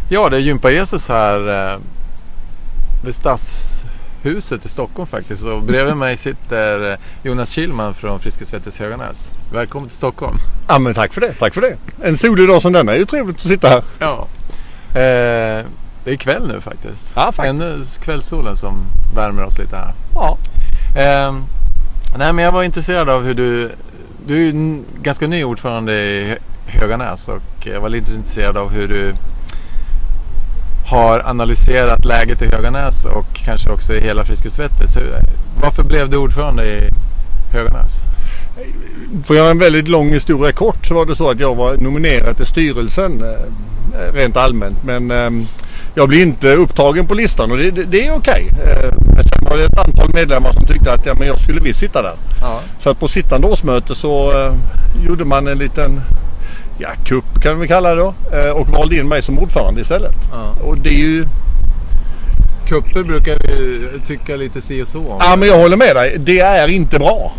Ja, det är Gympa Jesus här vid Stadshuset i Stockholm faktiskt. Och bredvid mig sitter Jonas Kilman från Friskis Svettis Höganäs. Välkommen till Stockholm. Ja, men tack för det. En solig dag som denna är ju trevligt att sitta här. Ja. Det är kväll nu faktiskt. Ja, faktiskt. Ännu kvällssolen som värmer oss lite här. Ja. Nej, men jag var intresserad av hur du är ju ganska ny ordförande i Höganäs, och jag var lite intresserad av hur du har analyserat läget i Höganäs och kanske också i hela Friskis Svettis. Varför blev du ordförande i Höganäs? För jag har en väldigt lång historia kort, så var det så att jag var nominerad till styrelsen rent allmänt, men jag blev inte upptagen på listan, och det är okej. Men sen var det ett antal medlemmar som tyckte att men jag skulle visst sitta där. Ja. Så att på sittande årsmöte så gjorde man en liten kupp kan vi kalla det då, och valde in mig som ordförande istället. Ja. Och det är ju... Kupper brukar vi tycka lite si och så om. Ja, men jag håller med dig. Det är inte bra.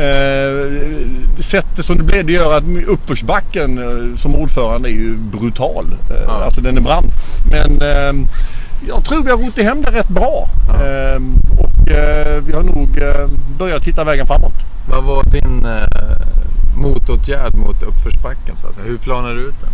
Sättet som det blev, det gör att uppförsbacken som ordförande är ju brutal. Alltså den är brant. Men jag tror vi har rotat hem det rätt bra. Och vi har nog börjat hitta vägen framåt. Vad var din motåtgärd mot uppförsbacken? Så hur planar du ut den?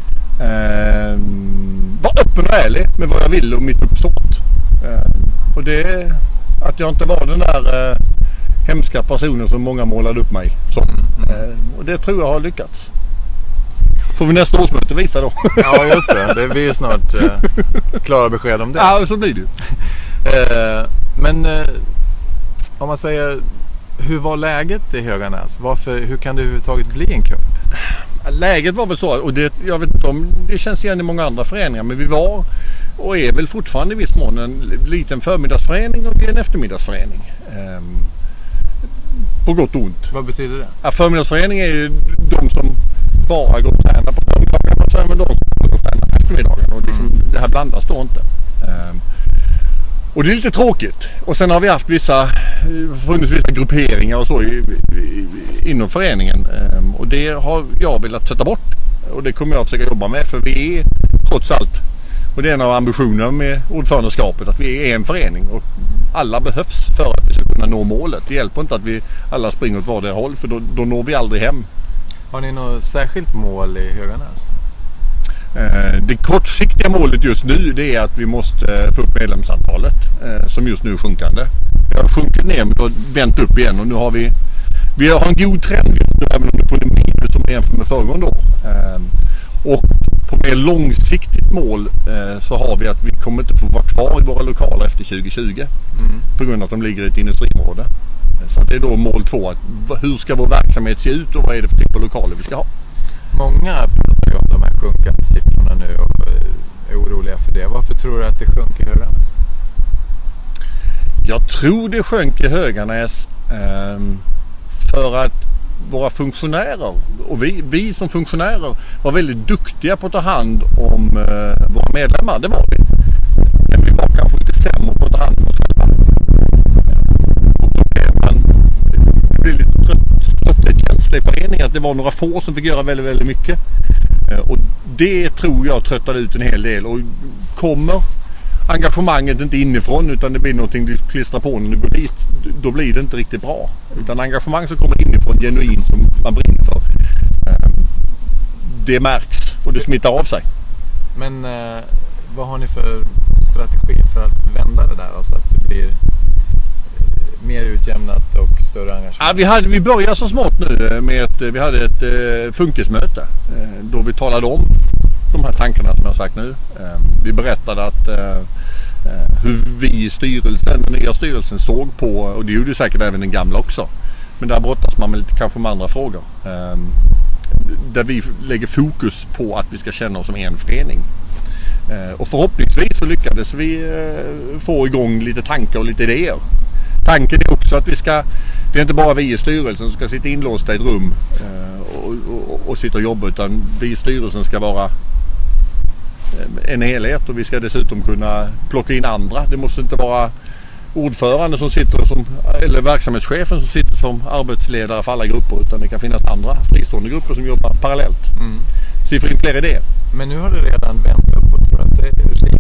Var öppen och ärlig med vad jag vill och mitt uppsåt. Och det är att jag inte var den där hemska personen som många målade upp mig som. Och det tror jag har lyckats. Får vi nästa årsmöte visa då. Ja, just det. Det blir ju snart klara besked om det. Ja, så blir det ju. Men om man säger, hur var läget i Höganäs? Hur kan det överhuvudtaget bli en kupp? Läget var väl så, och jag vet inte om det känns igen i många andra föreningar, men vi var och är väl fortfarande i viss mån en liten förmiddagsförening och en eftermiddagsförening. På gott och ont. Vad betyder det? Ja, förmiddagsförening är ju de som bara går och tränar på förmiddagen, och så är det de som går och tränar på eftermiddagen, och det här blandas då inte. Och det är lite tråkigt. Och sen har vi haft funnits vissa grupperingar och så inom föreningen. Och det har jag velat sätta bort. Och det kommer jag att försöka jobba med. För vi är trots allt, och det är en av ambitionerna med ordförandeskapet, att vi är en förening. Och alla behövs för att vi ska kunna nå målet. Det hjälper inte att vi alla springer åt vardera håll, för då når vi aldrig hem. Har ni något särskilt mål i Höganäs? Det kortsiktiga målet just nu, det är att vi måste få upp medlemsantalet som just nu är sjunkande. Vi har sjunkit ner och vänt upp igen, och nu har vi har en god trend även om det på en minus som jämfört med föregående år. Och på mer långsiktigt mål så har vi att vi kommer inte få vara kvar i våra lokaler efter 2020 på grund av att de ligger i ett industriområde. Så det är då mål 2, att hur ska vår verksamhet se ut och vad är det för typ av lokaler vi ska ha. Många pratar ju om de här sjunkande siffrorna nu och är oroliga för det. Varför tror du att det sjönk i Höganäs? Jag tror det sjönk i Höganäs för att våra funktionärer och vi som funktionärer var väldigt duktiga på att ta hand om våra medlemmar. Det var vi. Men vi var kanske lite sämre på att ta hand om oss själva. Och då blev man lite trötthetskänsla i föreningen, att det var några få som fick göra väldigt, väldigt mycket. Och det tror jag tröttade ut en hel del. Och kommer engagemanget inte inifrån, utan det blir någonting du klistrar på när du går dit, då blir det inte riktigt bra. Utan engagemang som kommer inifrån, genuint, som man brinner för, det märks och det smittar av sig. Men vad har ni för strategi för att vända det där, så att det blir mer utjämnat och större engagemang? Ja, vi börjar så smått nu med vi hade ett funkismöte då vi talade om de här tankarna som jag har sagt nu. Vi berättade att hur vi i styrelsen, den nya styrelsen, såg på, och det gjorde säkert även den gamla också, men där brottas man med lite kanske med andra frågor. Där vi lägger fokus på att vi ska känna oss som en förening. Och förhoppningsvis så lyckades vi få igång lite tankar och lite idéer. Tanken är också att det är inte bara vi i styrelsen som ska sitta inlåsta i ett rum och sitta och jobba, utan vi i styrelsen ska vara en helhet, och vi ska dessutom kunna plocka in andra. Det måste inte vara ordförande som sitter eller verksamhetschefen som sitter som arbetsledare för alla grupper, utan det kan finnas andra fristående grupper som jobbar parallellt. Så vi får in fler idéer. Men nu har det redan vänt uppåt, tror jag att det är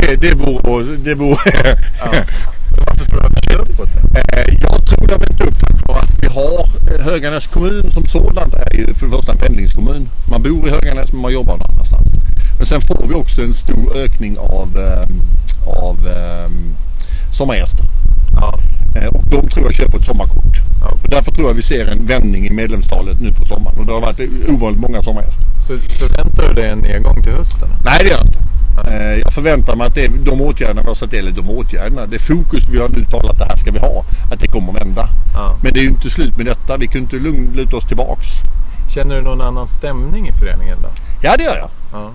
det vore Ja. Så varför tror du att det är uppåt? Jag tror det är inte uppåt för att vi har Höganäs kommun som sådant är ju för det första en pendlingskommun. Man bor i Höganäs men man jobbar någon annanstans. Men sen får vi också en stor ökning av sommargäster. Ja. Och de tror jag köper ett sommarkort. Ja. Och därför tror jag vi ser en vändning i medlemstalet nu på sommaren. Och det har varit ovanligt många sommargäster. Så förväntar du dig en nedgång till hösten? Nej, det gör jag inte. Jag förväntar mig att det är de åtgärderna vi har satt eller de åtgärderna. Det fokus vi har nu talat att det här ska vi ha. Att det kommer att vända. Ja. Men det är ju inte slut med detta. Vi kan inte luta oss tillbaks. Känner du någon annan stämning i föreningen då? Ja, det gör jag. Ja.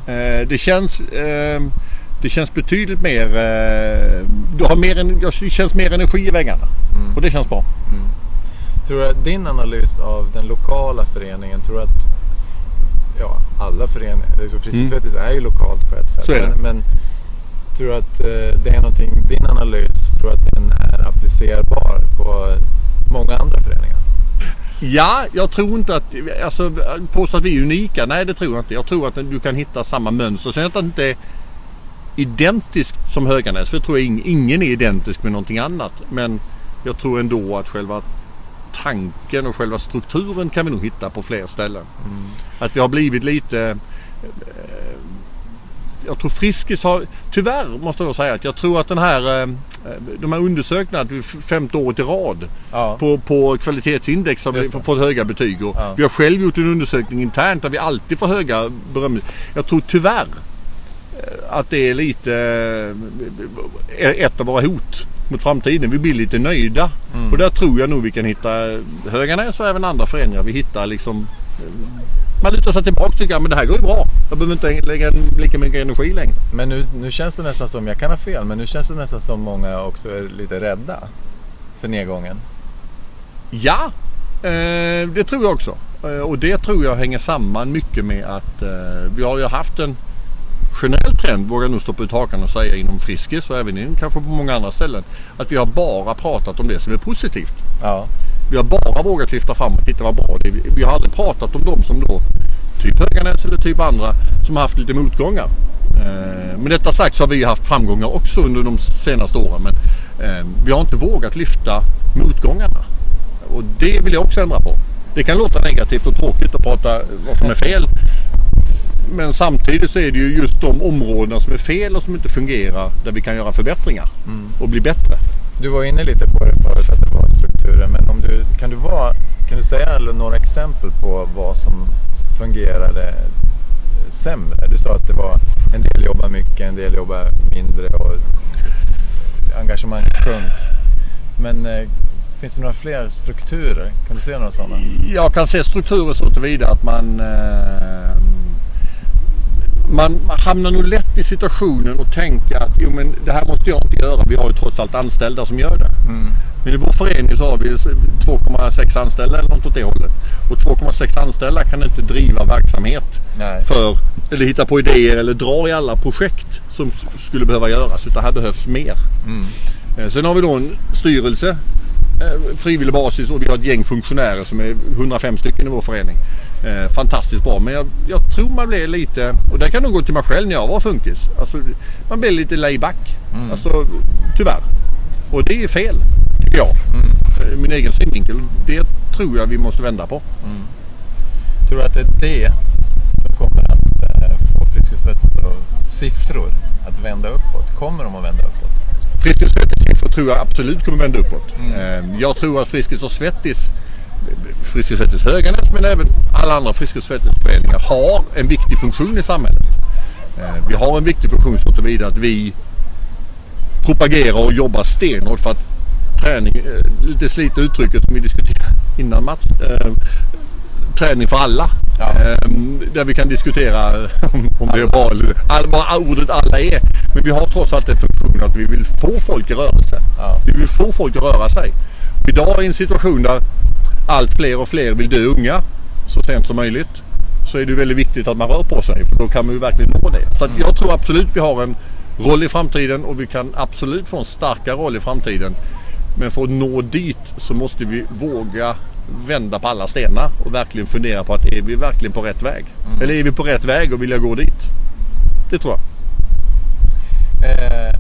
Det känns betydligt mer... Det känns mer energi i väggarna. Och det känns bra. Tror du att din analys av den lokala föreningen, tror du att alla föreningar, Friskis & Svettis är ju lokalt på ett sätt. Så är det. Men tror du att det är någonting, din analys, tror du att den är applicerbar på många andra föreningar? Ja, jag tror inte att... Alltså, påstå att vi är unika. Nej, det tror jag inte. Jag tror att du kan hitta samma mönster. Sen att det inte är identiskt som Höganäs. För jag tror ingen är identisk med någonting annat. Men jag tror ändå att själva tanken och själva strukturen kan vi nog hitta på fler ställen. Att vi har blivit lite... Jag tror Friskis har... Tyvärr måste jag säga att jag tror att de här undersökningarna 5:e året i rad på kvalitetsindex har vi fått höga betyg. Och vi har själv gjort en undersökning internt där vi alltid får höga beröm. Jag tror tyvärr att det är lite ett av våra hot mot framtiden. Vi blir lite nöjda. Och där tror jag nog vi kan hitta Höganäs och även andra föreningar. Vi hittar liksom... Man lutar sig tillbaka och tycker men det här går ju bra. Jag behöver inte lägga lika mycket energi längre. Men nu känns det nästan som, jag kan ha fel, men nu känns det nästan som många också är lite rädda för nedgången. Ja, det tror jag också. Och det tror jag hänger samman mycket med att vi har ju haft en generell trend, vågar nog stoppa ut hakan och säga inom Friskis och även kanske på många andra ställen, att vi har bara pratat om det som är positivt. Ja. Vi har bara vågat lyfta fram och titta vad bra det är. Vi har aldrig pratat om dem som då typ Höganäs eller typ andra som har haft lite motgångar. Men detta sagt så har vi haft framgångar också under de senaste åren. Men vi har inte vågat lyfta motgångarna. Och det vill jag också ändra på. Det kan låta negativt och tråkigt att prata vad som är fel. Men samtidigt så är det ju just de områdena som är fel och som inte fungerar där vi kan göra förbättringar och bli bättre. Du var inne lite på det förut att det var strukturen, men kan du säga några exempel på vad som fungerade sämre? Du sa att det var en del jobbar mycket, en del jobbar mindre och engagemang sjönk. Men finns det några fler strukturer? Kan du se några sådana? Jag kan se strukturer så tillvida att man hamnar nog lätt i situationen och tänker att men det här måste jag inte göra. Vi har ju trots allt anställda som gör det. Men i vår förening så har vi 2,6 anställda eller något åt det hållet. Och 2,6 anställda kan inte driva verksamhet eller hitta på idéer eller dra i alla projekt som skulle behöva göras. Utan här behövs mer. Sen har vi då en styrelse, frivillig basis, och vi har ett gäng funktionärer som är 105 stycken i vår förening. Fantastiskt bra, men jag tror man blir lite, och det kan nog gå till mig själv när jag var funkis, alltså, man blir lite layback, alltså tyvärr, och det är fel tycker jag, min egen synvinkel. Det tror jag vi måste vända på. Tror du att det är det som kommer att få Friskis & Svettis och siffror att vända uppåt? Kommer de att vända uppåt? Friskis & Svettis siffror tror jag absolut kommer vända uppåt. Jag tror att Friskis & Svettis Höganäs, men även alla andra Friskis & Svettis föreningar har en viktig funktion i samhället. Vi har en viktig funktion så tillvida att vi propagerar och jobbar stenhårt för att träning, lite slita uttrycket som vi diskuterade innan match, träning för alla. Där vi kan diskutera om det är bra eller vad ordet alla är. Men vi har trots allt en funktion att vi vill få folk i rörelse. Vi vill få folk att röra sig. Idag i en situation där allt fler och fler vill dö unga så sent som möjligt, så är det väldigt viktigt att man rör på sig, för då kan man ju verkligen nå det. Så att jag tror absolut vi har en roll i framtiden, och vi kan absolut få en starkare roll i framtiden. Men för att nå dit så måste vi våga vända på alla stenar och verkligen fundera på att är vi verkligen på rätt väg? Eller är vi på rätt väg och vill jag gå dit? Det tror jag.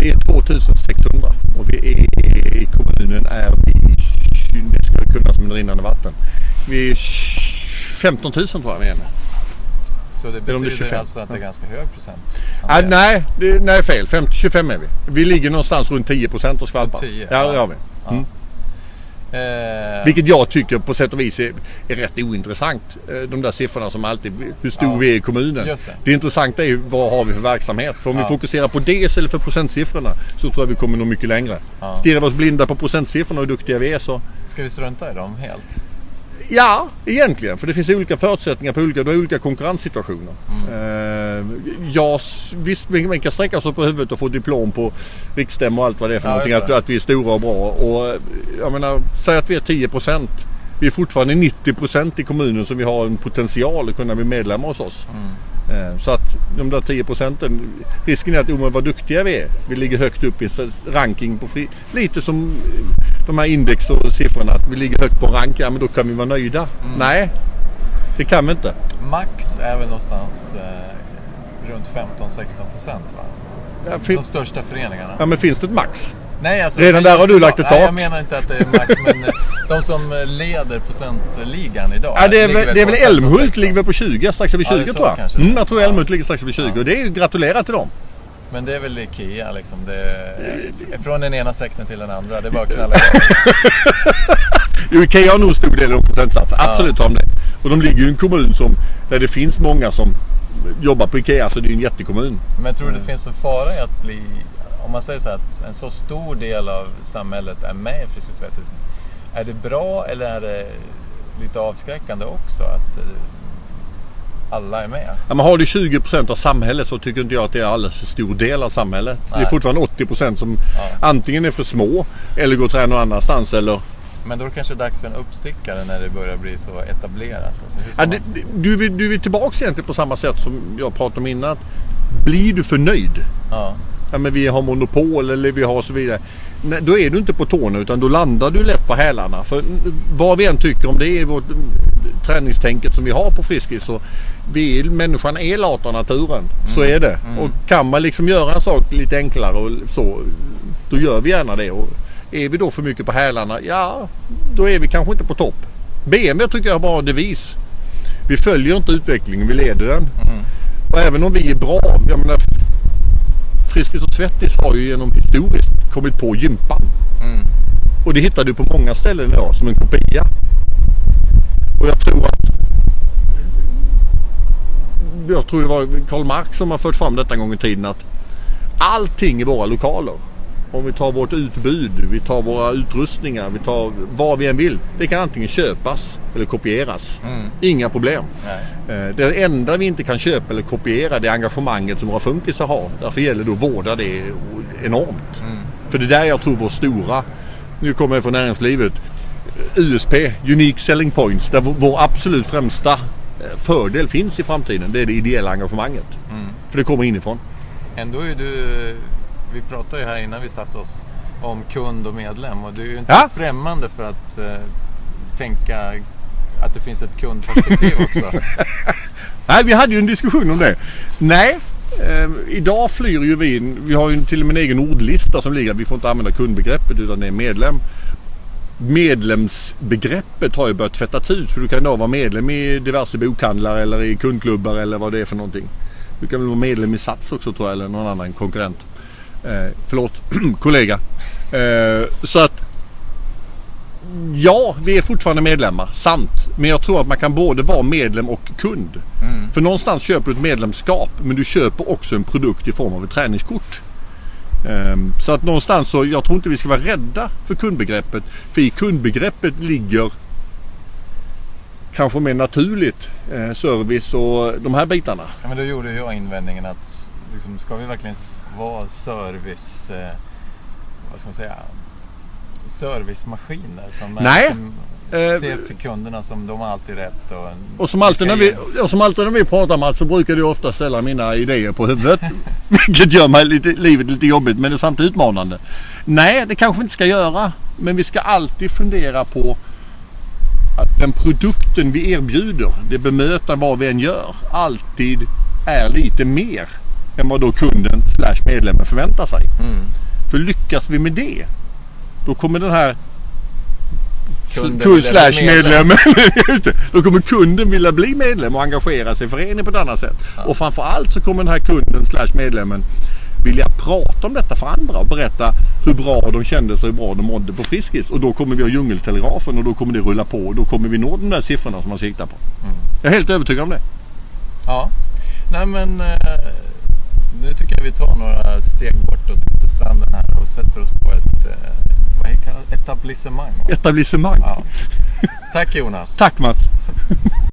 Vi är 2600 och vi är i kommunen är vi, det ska kunna som en rinnande vatten. Vi är 15 000 tror jag vi är. Så det betyder alltså att det är ganska hög procent? Nej, nej fel. 25 är vi. Vi ligger någonstans runt 10% och skvalpar. 10? Ja, det gör vi. Mm. Vilket jag tycker på sätt och vis är rätt ointressant. De där siffrorna som alltid, hur stor vi är i kommunen. Det intressanta är ju vad har vi för verksamhet. För om vi fokuserar på det istället för procentsiffrorna så tror jag vi kommer nog mycket längre. Stirrar vi oss blinda på procentsiffrorna och hur duktiga vi är så... Ska vi strunta i dem helt? Ja, egentligen. För det finns olika förutsättningar på olika konkurrenssituationer. Visst, vi kan sträcka oss på huvudet och få diplom på riksstäm och allt vad det är för någonting. Att vi är stora och bra. Och jag menar, säg att vi är 10%. Vi är fortfarande 90% i kommunen som vi har en potential att kunna bli medlemmar hos oss. Så att de där 10%, risken är att vad duktiga vi är. Vi ligger högt upp i ranking på lite som de här index och siffrorna, att vi ligger högt på rank, ja men då kan vi vara nöjda. Nej, det kan vi inte. Max är väl någonstans runt 15-16%, va? Ja, de största föreningarna. Ja, men finns det ett max? Nej, alltså, redan där har du lagt ett tak. Nej, jag menar inte att det är max, men de som leder procentligan idag. Ja, det är väl Älmhult ligger väl på 20, strax över 20 tror jag. Jag tror Älmhult ligger strax över 20 och det är ju gratulerat till dem. Men det är väl Ikea liksom. Det är från den ena sektorn till den andra. Det är bara att knalla. Ikea har nog stor del av procentsats. Absolut har de det. Och de ligger ju i en kommun där det finns många som jobbar på Ikea, så det är ju en jättekommun. Men jag tror det finns en fara i att bli, om man säger så att en så stor del av samhället är med i Friskis & Svettis. Är det bra eller är det lite avskräckande också att alla är med? Ja, men har du 20% av samhället så tycker inte jag att det är alldeles för stor del av samhället. Nej. Det är fortfarande 80% som antingen är för små eller går till någon annanstans eller... Men då är det kanske dags för en uppstickare när det börjar bli så etablerat. Alltså, du är tillbaka egentligen på samma sätt som jag pratade om innan. Blir du förnöjd? Ja, men vi har monopol eller vi har så vidare. Nej, då är du inte på tårna utan då landar du lätt på hälarna. För vad vi än tycker om det är vårt träningstänket som vi har på Friskis, så människan är lat av naturen. Så är det. Och kan man liksom göra en sak lite enklare och så, då gör vi gärna det. Och är vi då för mycket på hälarna, ja, då är vi kanske inte på topp. BMW tycker jag har bra devis. Vi följer inte utvecklingen, vi leder den. Och även om vi är bra, jag menar, Friskis & Svettis har ju genom historiskt kommit på gympan. Och det hittar du på många ställen idag som en kopia. Och jag tror det var Karl Marx som har fört fram detta en gång i tiden, att allting i våra lokaler, om vi tar vårt utbud, vi tar våra utrustningar, vi tar vad vi än vill, det kan antingen köpas eller kopieras. Inga problem. Det enda vi inte kan köpa eller kopiera, det är engagemanget som våra funkisar har. Därför gäller det att vårda det enormt. För det är där jag tror vår stora, nu kommer jag från näringslivet, USP, Unique Selling Points, där vår absolut främsta fördel finns i framtiden. Det är det ideella engagemanget. För det kommer inifrån. Ändå är vi pratade ju här innan vi satt oss om kund och medlem, och du är ju inte främmande för att tänka att det finns ett kundperspektiv också. Nej, vi hade ju en diskussion om det. Nej, idag flyr ju vi har ju till och med en egen ordlista som ligger, vi får inte använda kundbegreppet utan det är medlem. Medlemsbegreppet har ju börjat tvättats ut, för du kan idag vara medlem i diverse bokhandlar eller i kundklubbar eller vad det är för någonting. Du kan väl vara medlem i Sats också tror jag, eller någon annan konkurrent. Kollega. Så att ja, vi är fortfarande medlemmar, sant. Men jag tror att man kan både vara medlem och kund. För någonstans köper du ett medlemskap, men du köper också en produkt i form av ett träningskort. Så att någonstans så, jag tror inte vi ska vara rädda för kundbegreppet. För i kundbegreppet ligger kanske mer naturligt service och de här bitarna. Ja, men då gjorde jag invändningen att liksom, ska vi verkligen vara service, vad ska man säga, servicemaskiner som ser till kunderna som de har alltid rätt och som alltid när vi pratar om allt så brukar det ofta ställa mina idéer på huvudet. Vilket gör mig livet lite jobbigt, men det är samtidigt utmanande. Nej, det kanske vi inte ska göra, men vi ska alltid fundera på att den produkten vi erbjuder, det bemöter vad vi än gör, alltid är lite mer än vad då kunden medlemmen förväntar sig. För lyckas vi med det, då kommer den här medlemmen då kommer kunden vilja bli medlem och engagera sig i föreningen på ett annat sätt. Ja. Och framförallt så kommer den här kunden medlemmen vilja prata om detta för andra och berätta hur bra de kände sig, hur bra de mådde på Friskis. Och då kommer vi ha djungeltelegrafen och då kommer det rulla på och då kommer vi nå de där siffrorna som man siktar på. Jag är helt övertygad om det. Ja, nej men nu tycker jag vi tar några steg bortåt till stranden här och sätter oss på ett etablissemang. Etablissemang. Ja. Tack Jonas. Tack Mats.